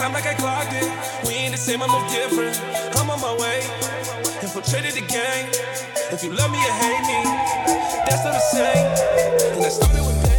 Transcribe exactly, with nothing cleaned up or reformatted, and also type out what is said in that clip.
time like I clocked it. We ain't the same, I move different. I'm on my way, infiltrated the gang. If you love me or hate me, that's not the same. And I started with pain.